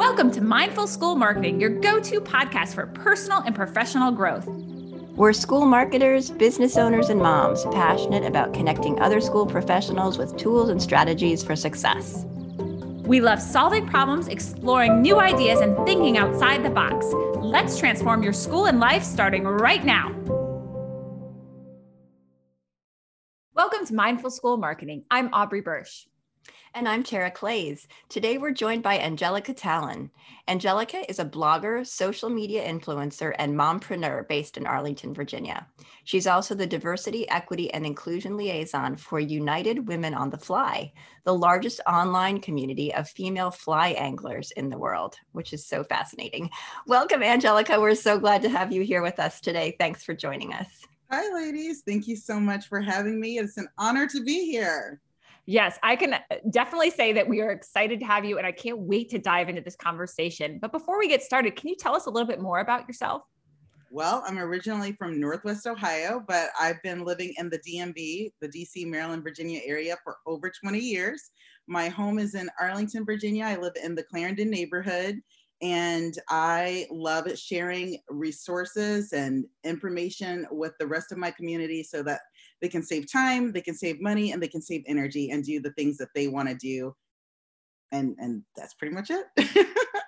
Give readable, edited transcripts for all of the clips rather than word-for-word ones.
Welcome to Mindful School Marketing, your go-to podcast for personal and professional growth. We're school marketers, business owners, and moms passionate about connecting other school professionals with tools and strategies for success. We love solving problems, exploring new ideas, and thinking outside the box. Let's transform your school and life starting right now. Welcome to Mindful School Marketing. I'm Aubrey Bursch. And I'm Tara Clays. Today we're joined by Angelica Tallon. Angelica is a blogger, social media influencer, and mompreneur based in Arlington, Virginia. She's also the Diversity, Equity, and Inclusion Liaison for United Women on the Fly, the largest online community of female fly anglers in the world, which is so fascinating. Welcome, Angelica. We're so glad to have you here with us today. Thanks for joining us. Hi, ladies. Thank you so much for having me. It's an honor to be here. Yes, I can definitely say that we are excited to have you, and I can't wait to dive into this conversation. But before we get started, can you tell us a little bit more about yourself? Well, I'm originally from Northwest Ohio, but I've been living in the DMV, the DC, Maryland, Virginia area for over 20 years. My home is in Arlington, Virginia. I live in the Clarendon neighborhood, and I love sharing resources and information with the rest of my community so that they can save time, they can save money, and they can save energy and do the things that they want to do. And that's pretty much it.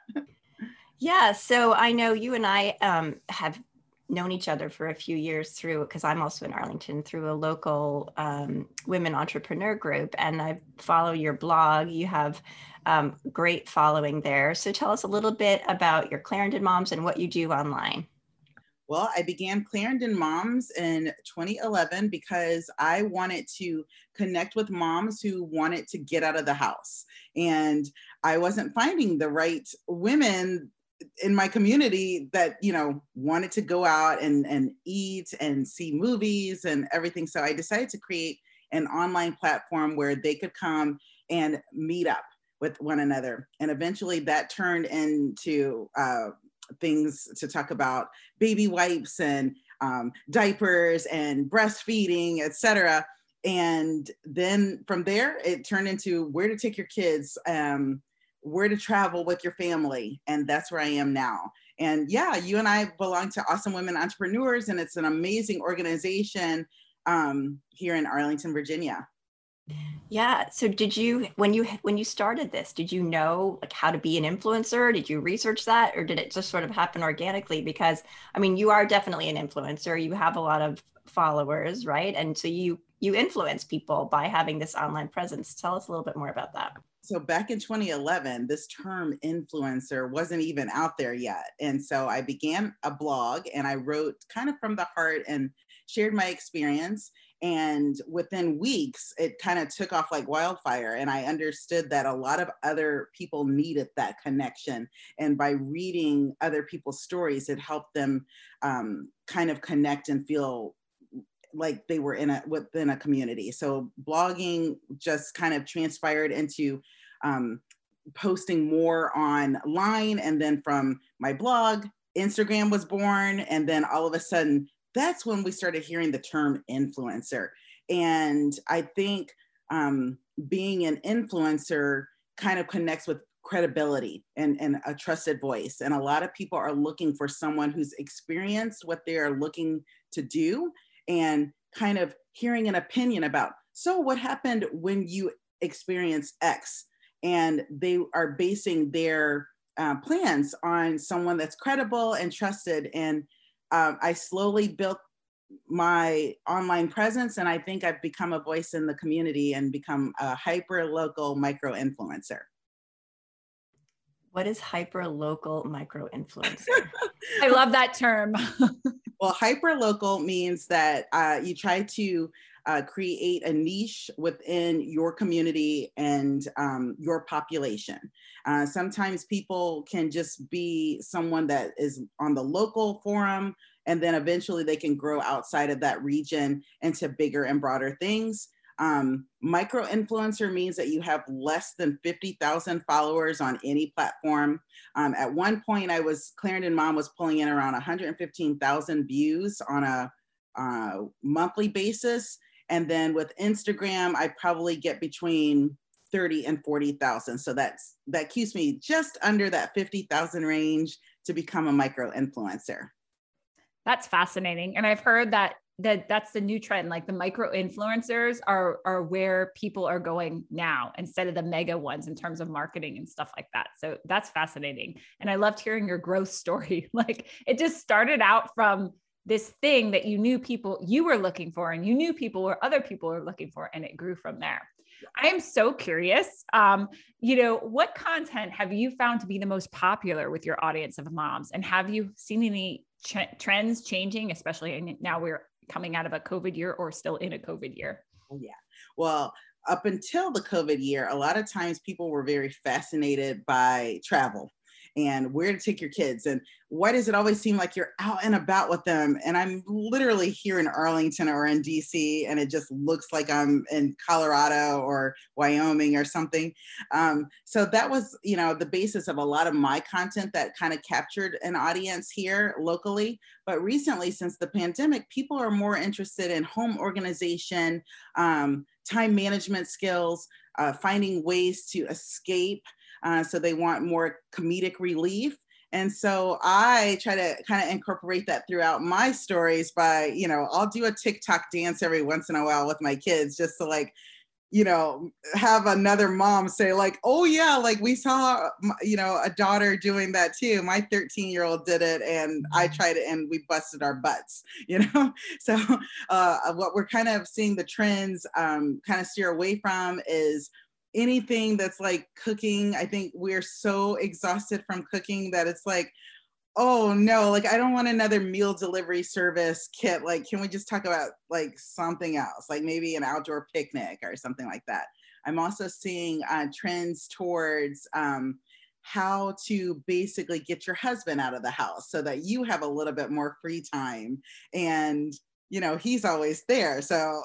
Yeah, so I know you and I have known each other for a few years through, because I'm also in Arlington, through a local women entrepreneur group, and I follow your blog. You have great following there. So tell us a little bit about your Clarendon Moms and what you do online. Well, I began Clarendon Moms in 2011 because I wanted to connect with moms who wanted to get out of the house. And I wasn't finding the right women in my community that, wanted to go out and eat and see movies and everything. So I decided to create an online platform where they could come and meet up with one another. And eventually that turned into things to talk about baby wipes and diapers and breastfeeding, etc. And then from there, it turned into where to take your kids, where to travel with your family. And that's where I am now. And yeah, you and I belong to Awesome Women Entrepreneurs, and it's an amazing organization here in Arlington, Virginia. Yeah. So did you, when you started this, did you know like how to be an influencer? Did you research that, or did it just sort of happen organically? Because I mean, you are definitely an influencer. You have a lot of followers, right? And so you influence people by having this online presence. Tell us a little bit more about that. So back in 2011, this term influencer wasn't even out there yet. And so I began a blog and I wrote kind of from the heart and shared my experience. And within weeks, it kind of took off like wildfire. And I understood that a lot of other people needed that connection. And by reading other people's stories, it helped them kind of connect and feel like they were within a community. So blogging just kind of transpired into posting more online. And then from my blog, Instagram was born. And then all of a sudden, that's when we started hearing the term influencer. And I think being an influencer kind of connects with credibility and a trusted voice. And a lot of people are looking for someone who's experienced what they're looking to do and kind of hearing an opinion about, so what happened when you experienced X? And they are basing their plans on someone that's credible and trusted. And I slowly built my online presence, and I think I've become a voice in the community and become a hyper-local micro-influencer. What is hyper-local micro-influencer? I love that term. Well, hyper-local means that you try to create a niche within your community and your population. Sometimes people can just be someone that is on the local forum, and then eventually they can grow outside of that region into bigger and broader things. Micro-influencer means that you have less than 50,000 followers on any platform. At one point, Clarendon Mom was pulling in around 115,000 views on a monthly basis. And then with Instagram, I probably get between 30 and 40,000. So that keeps me just under that 50,000 range to become a micro influencer. That's fascinating. And I've heard that's the new trend. Like the micro influencers are where people are going now instead of the mega ones in terms of marketing and stuff like that. So that's fascinating. And I loved hearing your growth story. Like it just started out from this thing that you knew people you were looking for, and you knew people or other people were looking for, and it grew from there. I am so curious. What content have you found to be the most popular with your audience of moms? And have you seen any trends changing, especially now we're coming out of a COVID year or still in a COVID year? Oh, yeah. Well, up until the COVID year, a lot of times people were very fascinated by travel and where to take your kids and why does it always seem like you're out and about with them? And I'm literally here in Arlington or in DC, and it just looks like I'm in Colorado or Wyoming or something. So that was, the basis of a lot of my content that kind of captured an audience here locally. But recently, since the pandemic, people are more interested in home organization, time management skills, finding ways to escape. So they want more comedic relief. And so I try to kind of incorporate that throughout my stories by, I'll do a TikTok dance every once in a while with my kids just to have another mom say like, oh yeah, like we saw, a daughter doing that too. My 13-year-old did it and I tried it and we busted our butts, So what we're kind of seeing the trends kind of steer away from is anything that's like cooking. I think we're so exhausted from cooking that it's like, oh no, like I don't want another meal delivery service kit. Like, can we just talk about like something else, like maybe an outdoor picnic or something like that? I'm also seeing trends towards how to basically get your husband out of the house so that you have a little bit more free time. And, he's always there. So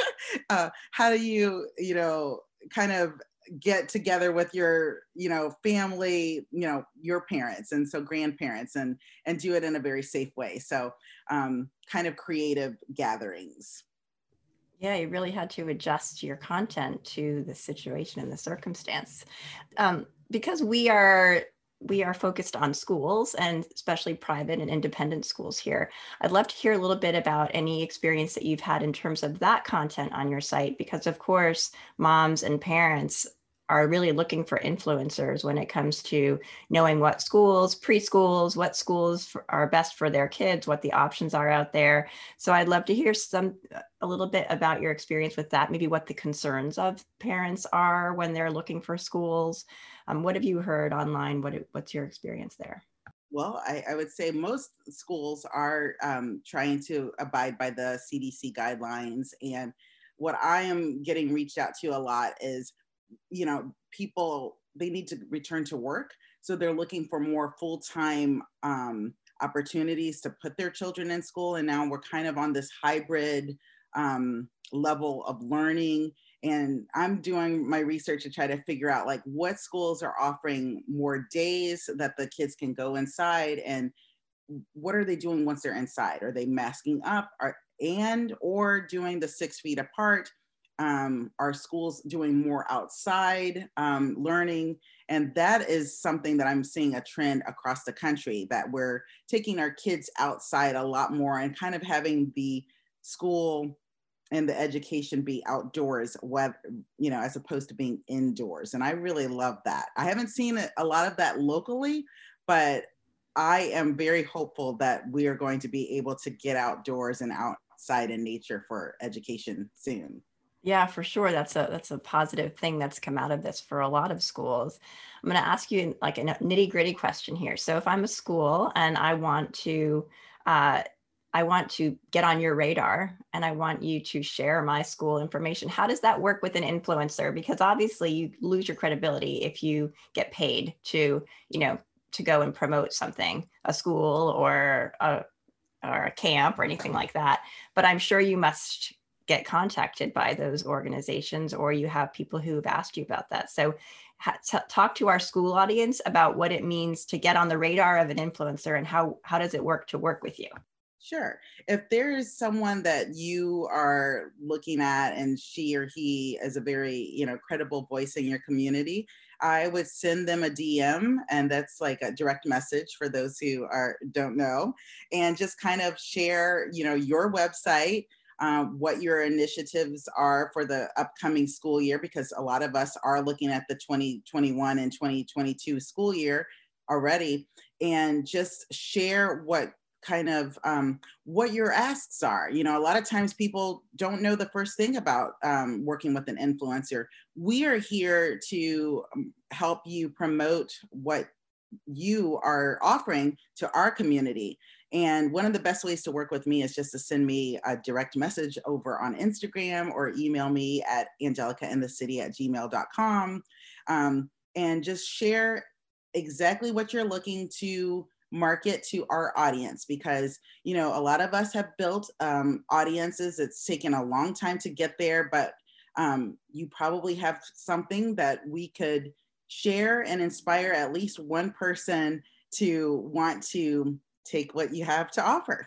how do you, kind of get together with your, family, your parents and so grandparents and do it in a very safe way. So kind of creative gatherings. Yeah, you really had to adjust your content to the situation and the circumstance. Because we are focused on schools and especially private and independent schools here. I'd love to hear a little bit about any experience that you've had in terms of that content on your site, because of course, moms and parents are really looking for influencers when it comes to knowing what schools, preschools, what schools are best for their kids, what the options are out there. So I'd love to hear a little bit about your experience with that, maybe what the concerns of parents are when they're looking for schools. What have you heard online? What's your experience there? Well, I would say most schools are trying to abide by the CDC guidelines. And what I am getting reached out to a lot is, people, they need to return to work. So they're looking for more full-time opportunities to put their children in school. And now we're kind of on this hybrid level of learning. And I'm doing my research to try to figure out like what schools are offering more days that the kids can go inside, and what are they doing once they're inside? Are they masking up or doing the 6 feet apart? Are schools doing more outside learning? And that is something that I'm seeing a trend across the country, that we're taking our kids outside a lot more and kind of having the school and the education be outdoors, as opposed to being indoors. And I really love that. I haven't seen a lot of that locally, but I am very hopeful that we are going to be able to get outdoors and outside in nature for education soon. Yeah, for sure. That's a positive thing that's come out of this for a lot of schools. I'm going to ask you like a nitty gritty question here. So if I'm a school and I want to get on your radar and I want you to share my school information, how does that work with an influencer? Because obviously you lose your credibility if you get paid to go and promote something, a school or a camp or anything like that. But I'm sure you must get contacted by those organizations, or you have people who have asked you about that. So talk to our school audience about what it means to get on the radar of an influencer and how does it work to work with you? Sure. If there is someone that you are looking at and she or he is a very, credible voice in your community, I would send them a DM, and that's like a direct message for those who don't know, and just kind of share, your website, what your initiatives are for the upcoming school year, because a lot of us are looking at the 2021 and 2022 school year already, and just share what your asks are. A lot of times people don't know the first thing about working with an influencer. We are here to help you promote what you are offering to our community. And one of the best ways to work with me is just to send me a direct message over on Instagram, or email me at angelicaandthecity@gmail.com, and just share exactly what you're looking to market to our audience, because a lot of us have built audiences. It's taken a long time to get there, but you probably have something that we could share and inspire at least one person to want to take what you have to offer.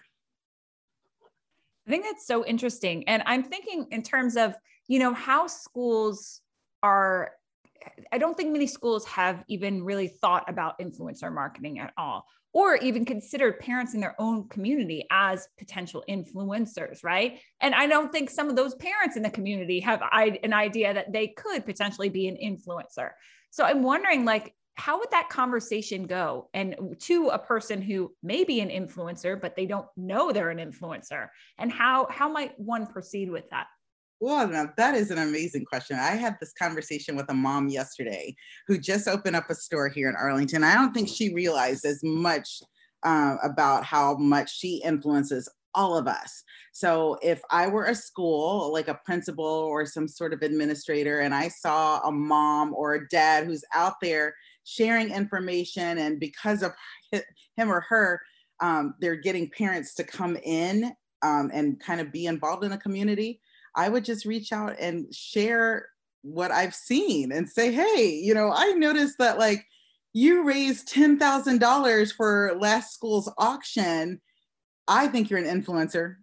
I think that's so interesting. And I'm thinking in terms of, how schools are, I don't think many schools have even really thought about influencer marketing at all, or even considered parents in their own community as potential influencers, right? And I don't think some of those parents in the community have an idea that they could potentially be an influencer. So I'm wondering, like, how would that conversation go? And to a person who may be an influencer, but they don't know they're an influencer, and how might one proceed with that? Well, now that is an amazing question. I had this conversation with a mom yesterday who just opened up a store here in Arlington. I don't think she realized as much about how much she influences all of us. So if I were a school, like a principal or some sort of administrator, and I saw a mom or a dad who's out there sharing information, and because of him or her, they're getting parents to come in and kind of be involved in a community, I would just reach out and share what I've seen and say, hey, I noticed that like you raised $10,000 for last school's auction. I think you're an influencer.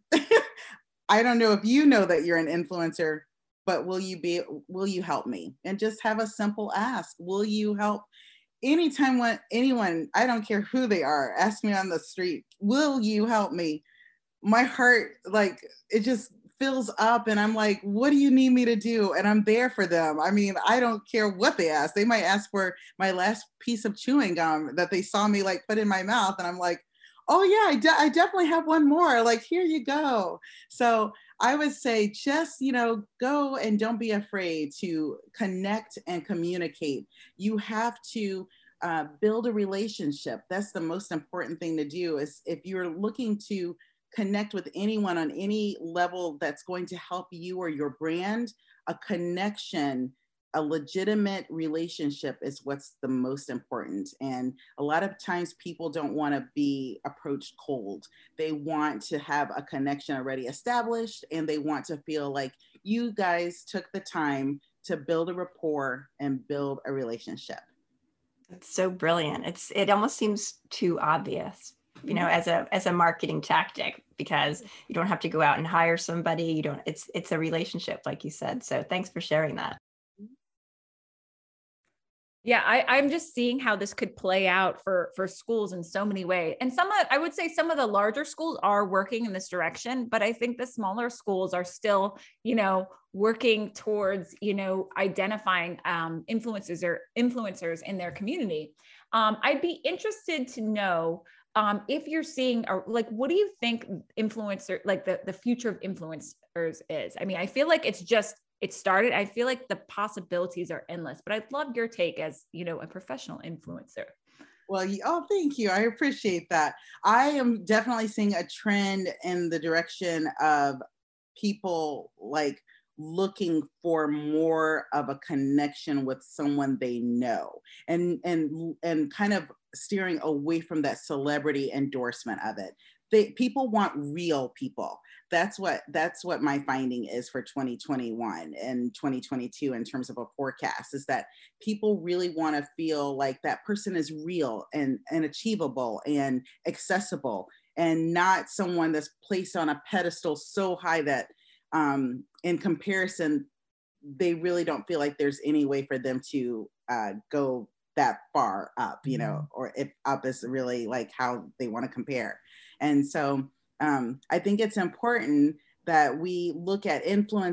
I don't know if you know that you're an influencer, but will you help me? And just have a simple ask. Will you help? Anytime when anyone, I don't care who they are, ask me on the street, will you help me? My heart, like, it just fills up, and I'm like, what do you need me to do? And I'm there for them. I mean, I don't care what they ask. They might ask for my last piece of chewing gum that they saw me like put in my mouth, and I'm like, oh yeah, I definitely have one more, like, here you go. So I would say just, go and don't be afraid to connect and communicate. You have to build a relationship. That's the most important thing to do. Is if you're looking to connect with anyone on any level that's going to help you or your brand, a connection, a legitimate relationship is what's the most important. And a lot of times people don't want to be approached cold. They want to have a connection already established, and they want to feel like you guys took the time to build a rapport and build a relationship. It's so brilliant. It almost seems too obvious, as a marketing tactic, because you don't have to go out and hire somebody. It's a relationship, like you said. So thanks for sharing that. Yeah, I'm just seeing how this could play out for schools in so many ways. And I would say some of the larger schools are working in this direction, but I think the smaller schools are still, working towards, identifying influencers in their community. I'd be interested to know if you're seeing, what do you think the future of influencers is? I mean, I feel like it started. I feel like the possibilities are endless, but I'd love your take as, a professional influencer. Well, thank you. I appreciate that. I am definitely seeing a trend in the direction of people like looking for more of a connection with someone they know, and kind of steering away from that celebrity endorsement of it. People want real people. That's what my finding is for 2021 and 2022 in terms of a forecast, is that people really want to feel like that person is real and achievable and accessible. and not someone that's placed on a pedestal so high that in comparison, they really don't feel like there's any way for them to go that far up, you know, or if up is really like how they want to compare. And so I think it's important that we look at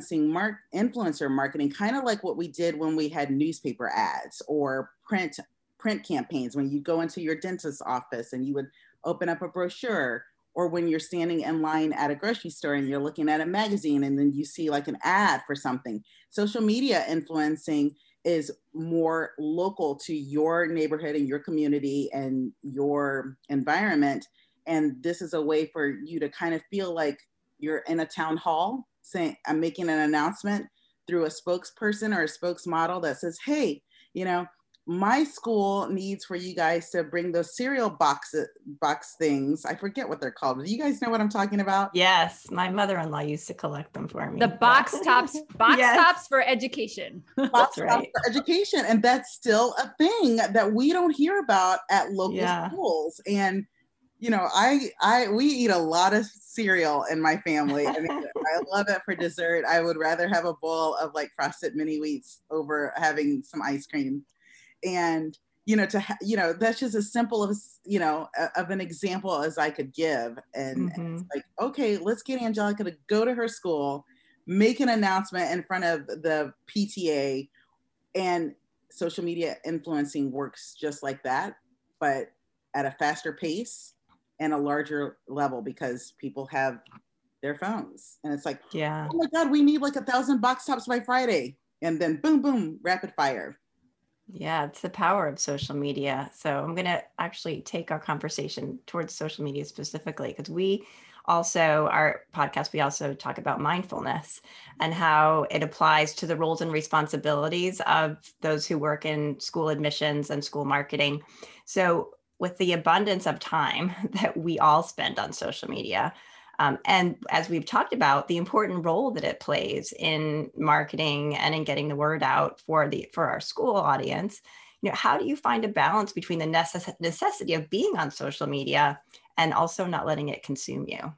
influencer marketing, kind of like what we did when we had newspaper ads or print campaigns, when you go into your dentist's office and you would open up a brochure, or when you're standing in line at a grocery store and you're looking at a magazine and then you see like an ad for something. Social media influencing is more local to your neighborhood and your community and your environment. And this is a way for you to kind of feel like you're in a town hall saying, I'm making an announcement through a spokesperson or a spokesmodel that says, hey, you know, my school needs for you guys to bring those cereal box things. I forget what they're called. Do you guys know what I'm talking about? Yes. My mother-in-law used to collect them for me. The box tops for education. Box tops for education. And that's still a thing that we don't hear about at local schools. And, you know, we eat a lot of cereal in my family. I mean, I love it for dessert. I would rather have a bowl of like Frosted Mini Wheats over having some ice cream. And, you know, that's just as simple as, you know, of an example as I could give. And it's like, okay, let's get Angelica to go to her school, make an announcement in front of the PTA, and social media influencing works just like that, but at a faster pace and a larger level because people have their phones. And it's like, oh my God, we need like 1,000 box tops by Friday. And then boom, boom, rapid fire. Yeah, it's the power of social media. So I'm going to actually take our conversation towards social media specifically, because we also, our podcast, we also talk about mindfulness and how it applies to the roles and responsibilities of those who work in school admissions and school marketing. So with the abundance of time that we all spend on social media, and as we've talked about, the important role that it plays in marketing and in getting the word out for our school audience, you know, how do you find a balance between the necessity of being on social media and also not letting it consume you?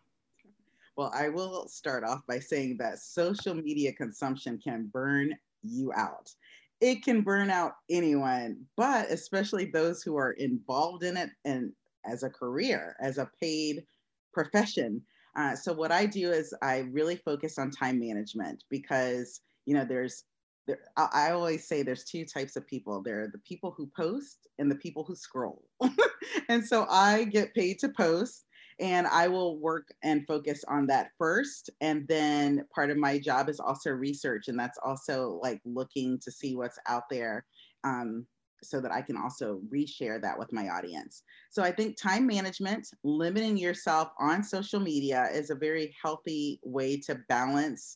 Well, I will start off by saying that social media consumption can burn you out. It can burn out anyone, but especially those who are involved in it and as a career, as a paid profession. So what I do is I really focus on time management because, you know, I always say there's two types of people. There are the people who post and the people who scroll. And so I get paid to post, and I will work and focus on that first. And then part of my job is also research. And that's also like looking to see what's out there, so that I can also reshare that with my audience. So I think time management, limiting yourself on social media is a very healthy way to balance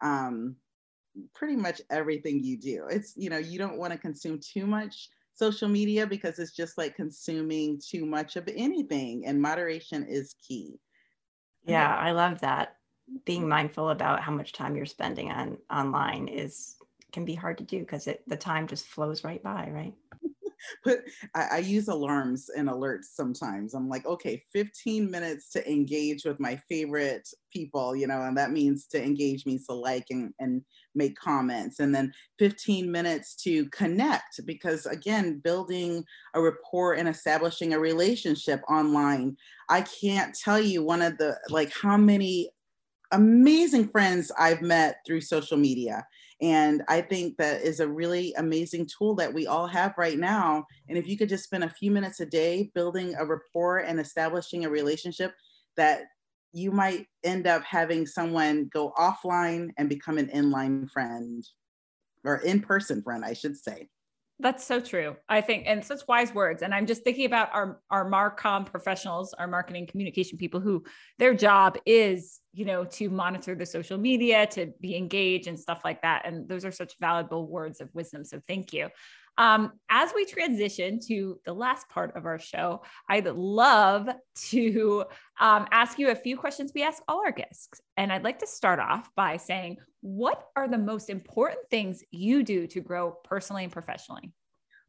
pretty much everything you do. It's, you know, you don't want to consume too much social media because it's just like consuming too much of anything, and moderation is key. Yeah, I love that. Being mindful about how much time you're spending online can be hard to do because the time just flows right by, right? But I use alarms and alerts sometimes. I'm like, okay, 15 minutes to engage with my favorite people, you know, and that means to engage means to like and make comments. And then 15 minutes to connect, because again, building a rapport and establishing a relationship online. I can't tell you how many amazing friends I've met through social media. And I think that is a really amazing tool that we all have right now. And if you could just spend a few minutes a day building a rapport and establishing a relationship, that you might end up having someone go offline and become an inline friend, or in-person friend, I should say. That's so true. I think, and such wise words. And I'm just thinking about our Marcom professionals, our marketing communication people, who their job is, you know, to monitor the social media, to be engaged and stuff like that. And those are such valuable words of wisdom. So thank you. As we transition to the last part of our show, I'd love to ask you a few questions we ask all our guests. And I'd like to start off by saying, what are the most important things you do to grow personally and professionally?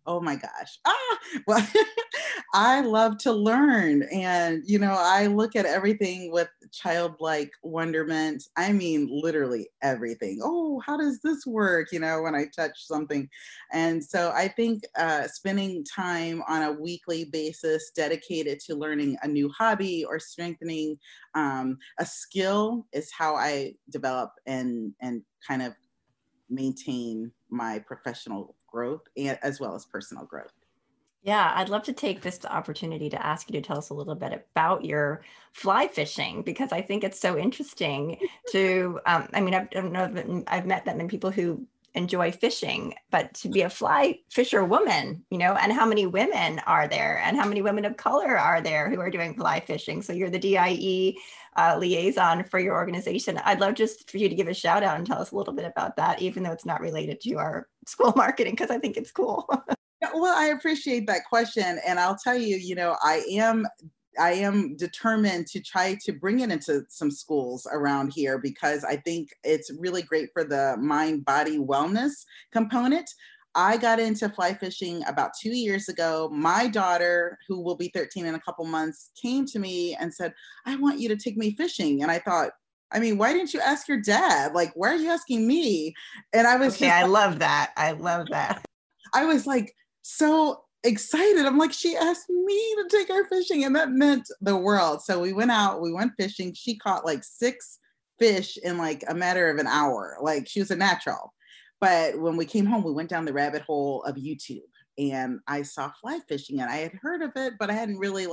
Oh my gosh. Well, I love to learn. And, I look at everything with childlike wonderment. I mean, literally everything. Oh, how does this work? When I touch something. And so I think spending time on a weekly basis dedicated to learning a new hobby or strengthening a skill is how I develop and kind of maintain my professional growth and as well as personal growth. Yeah, I'd love to take this opportunity to ask you to tell us a little bit about your fly fishing, because I think it's so interesting to, I don't know that I've met that many people who enjoy fishing, but to be a fly fisher woman, and how many women are there and how many women of color are there who are doing fly fishing? So you're the DIE liaison for your organization. I'd love just for you to give a shout out and tell us a little bit about that, even though it's not related to our school marketing, because I think it's cool. Well, I appreciate that question. And I'll tell you, I am determined to try to bring it into some schools around here, because I think it's really great for the mind-body wellness component. I got into fly fishing about 2 years ago. My daughter, who will be 13 in a couple months, came to me and said, I want you to take me fishing. And I thought, why didn't you ask your dad? Like, why are you asking me? And I was I love that. I love that. I was like, so excited. I'm like, she asked me to take her fishing, and that meant the world. So we went out, we went fishing. She caught like 6 fish in like a matter of an hour. Like, she was a natural. But when we came home, we went down the rabbit hole of YouTube, and I saw fly fishing, and I had heard of it, but I didn't really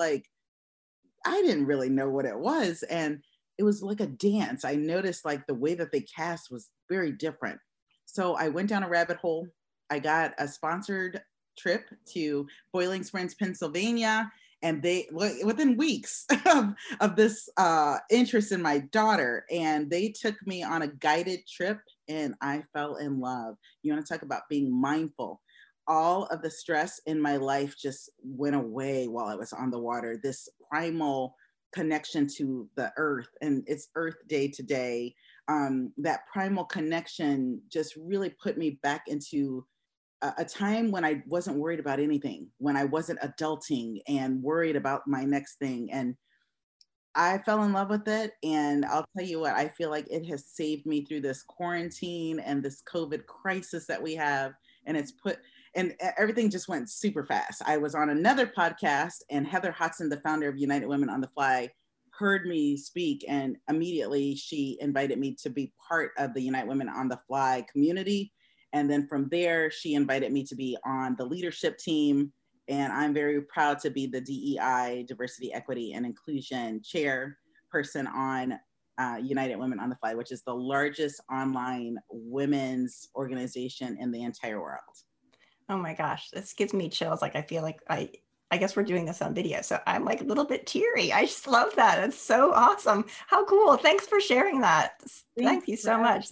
know what it was. And it was like a dance. I noticed like the way that they cast was very different. So I went down a rabbit hole. I got a sponsored trip to Boiling Springs, Pennsylvania, and they within weeks of this interest in my daughter, and they took me on a guided trip, and I fell in love. You want to talk about being mindful? All of the stress in my life just went away while I was on the water. This primal connection to the earth, and it's Earth Day today. That primal connection just really put me back into a time when I wasn't worried about anything, when I wasn't adulting and worried about my next thing. And I fell in love with it. And I'll tell you what, I feel like it has saved me through this quarantine and this COVID crisis that we have. And everything just went super fast. I was on another podcast, and Heather Hodson, the founder of United Women on the Fly, heard me speak, and immediately she invited me to be part of the United Women on the Fly community. And then from there, she invited me to be on the leadership team. And I'm very proud to be the DEI, Diversity, Equity, and Inclusion chairperson on United Women on the Fly, which is the largest online women's organization in the entire world. Oh my gosh, this gives me chills. Like, I feel like I guess we're doing this on video, so I'm like a little bit teary. I just love that. It's so awesome. How cool. Thanks for sharing that. Thank you so much.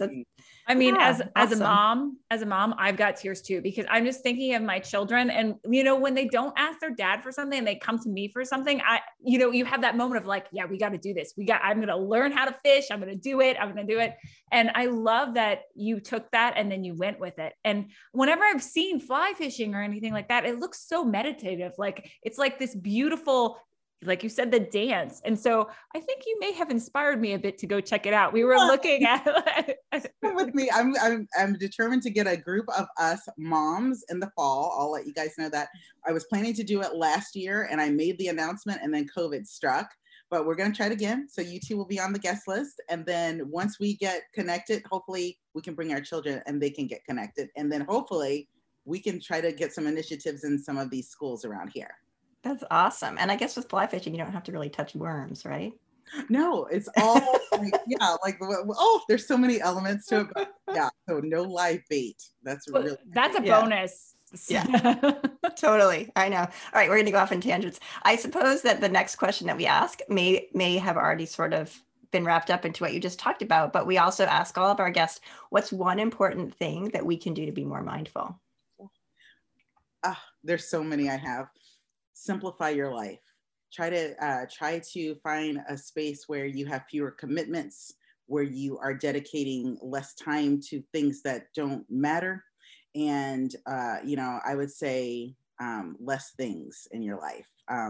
As awesome. a mom, I've got tears too, because I'm just thinking of my children, and, when they don't ask their dad for something and they come to me for something, you have that moment of like, yeah, we got to do this. I'm going to learn how to fish. I'm going to do it. And I love that you took that and then you went with it. And whenever I've seen fly fishing or anything like that, it looks so meditative. Like, it's like this beautiful, like you said, the dance. And so I think you may have inspired me a bit to go check it out. We were looking at Come with me. I'm determined to get a group of us moms in the fall. I'll let you guys know that. I was planning to do it last year, and I made the announcement, and then COVID struck. But we're going to try it again. So you two will be on the guest list. And then once we get connected, hopefully we can bring our children and they can get connected. And then hopefully we can try to get some initiatives in some of these schools around here. That's awesome. And I guess with fly fishing, you don't have to really touch worms, right? No, it's all there's so many elements to it. But yeah, so no live bait. That's a bonus. Yeah, totally. I know. All right, we're going to go off in tangents. I suppose that the next question that we ask may have already sort of been wrapped up into what you just talked about, but we also ask all of our guests, what's one important thing that we can do to be more mindful? There's so many I have. Simplify your life. Try to find a space where you have fewer commitments, where you are dedicating less time to things that don't matter. and you know, I would say less things in your life.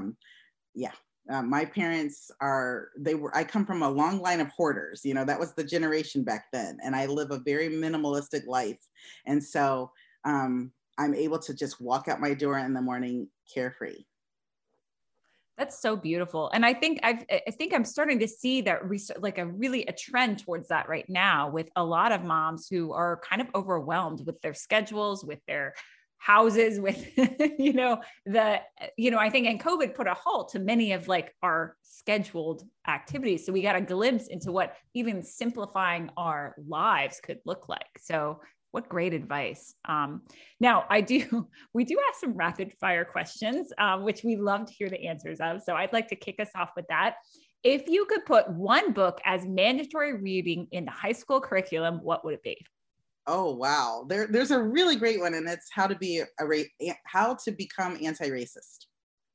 My parents I come from a long line of hoarders. You know, that was the generation back then. And I live a very minimalistic life. And so I'm able to just walk out my door in the morning carefree. That's so beautiful. And I think I'm starting to see that like a trend towards that right now with a lot of moms who are kind of overwhelmed with their schedules, with their houses, with, I think, and COVID put a halt to many of like our scheduled activities. So we got a glimpse into what even simplifying our lives could look like. So what great advice. Now we do have some rapid fire questions, which we love to hear the answers of. So I'd like to kick us off with that. If you could put one book as mandatory reading in the high school curriculum, what would it be? Oh, wow. There's a really great one, and it's how to become anti-racist.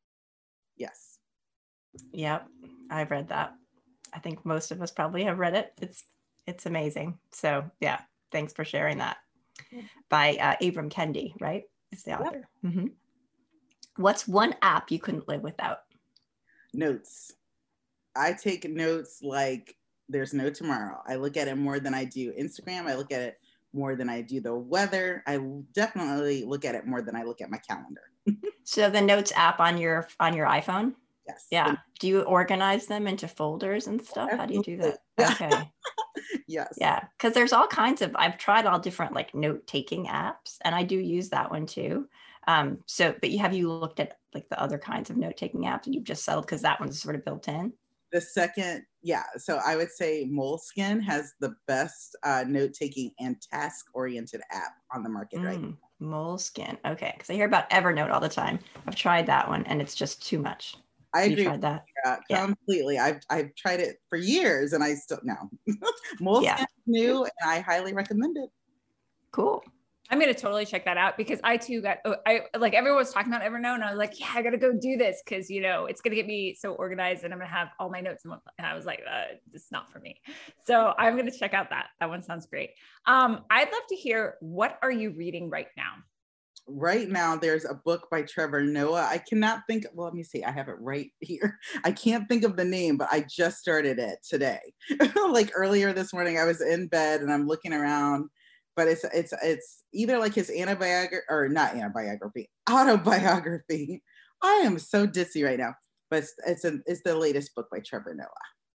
Yes. Yep. I've read that. I think most of us probably have read it. It's amazing. So yeah, thanks for sharing that. By Ibram Kendi, right? Is the author. Yep. Mm-hmm. What's one app you couldn't live without? Notes. I take notes like there's no tomorrow. I look at it more than I do Instagram. I look at it more than I do the weather. I definitely look at it more than I look at my calendar. So the Notes app on your iPhone? Yes. Yeah. Do you organize them into folders and stuff? How do you do that? Okay. Yes. Yeah. Because there's all kinds of, I've tried all different like note-taking apps, and I do use that one too. But have you looked at like the other kinds of note-taking apps, and you've just settled because that one's sort of built in? The second, yeah. So I would say Moleskine has the best note-taking and task-oriented app on the market right now. Moleskine. Okay. Because I hear about Evernote all the time. I've tried that one, and it's just too much. I agree. You tried that? Completely. I've tried it for years, and I still no. Moleskine is new, and I highly recommend it. Cool. I'm going to totally check that out because I too like everyone was talking about Evernote, and I was like, yeah, I got to go do this because, it's going to get me so organized and I'm going to have all my notes. And I was like, it's not for me. So I'm going to check out that. That one sounds great. I'd love to hear, what are you reading right now? Right now, there's a book by Trevor Noah. I cannot think, well, let me see. I have it right here. I can't think of the name, but I just started it today. Like earlier this morning, I was in bed and I'm looking around. But it's either like his autobiography. I am so ditzy right now, but it's the latest book by Trevor Noah.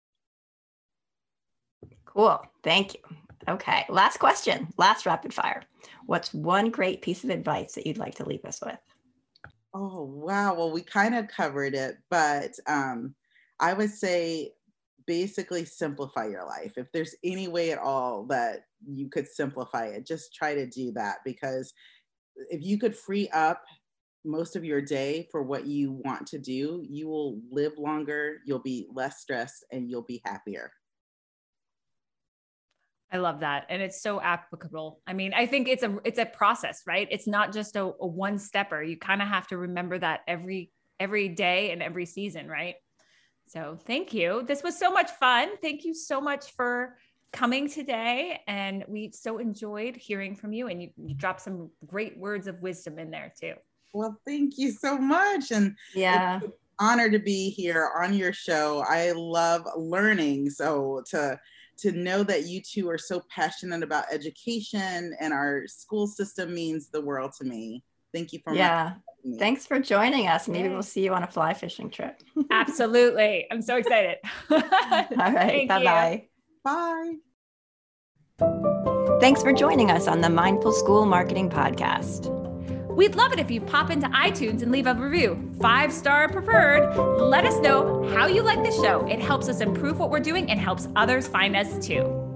Cool, thank you. Okay, last question, last rapid fire. What's one great piece of advice that you'd like to leave us with? Oh wow, well we kind of covered it, but I would say basically simplify your life. If there's any way at all that you could simplify it, just try to do that, because if you could free up most of your day for what you want to do, you will live longer, you'll be less stressed, and you'll be happier. I love that. And it's so applicable. I mean, I think it's a process, right? It's not just a one stepper. You kind of have to remember that every day and every season, right? So thank you. This was so much fun. Thank you so much for coming today. And we so enjoyed hearing from you, and you dropped some great words of wisdom in there too. Well, thank you so much. And yeah, it's an honor to be here on your show. I love learning. So to know that you two are so passionate about education and our school system means the world to me. Thank you for Thanks for joining us. Maybe we'll see you on a fly fishing trip. Absolutely. I'm so excited. All right. Bye-bye. Bye. Thanks for joining us on the Mindful School Marketing Podcast. We'd love it if you pop into iTunes and leave a review, 5-star preferred. Let us know how you like the show. It helps us improve what we're doing and helps others find us too.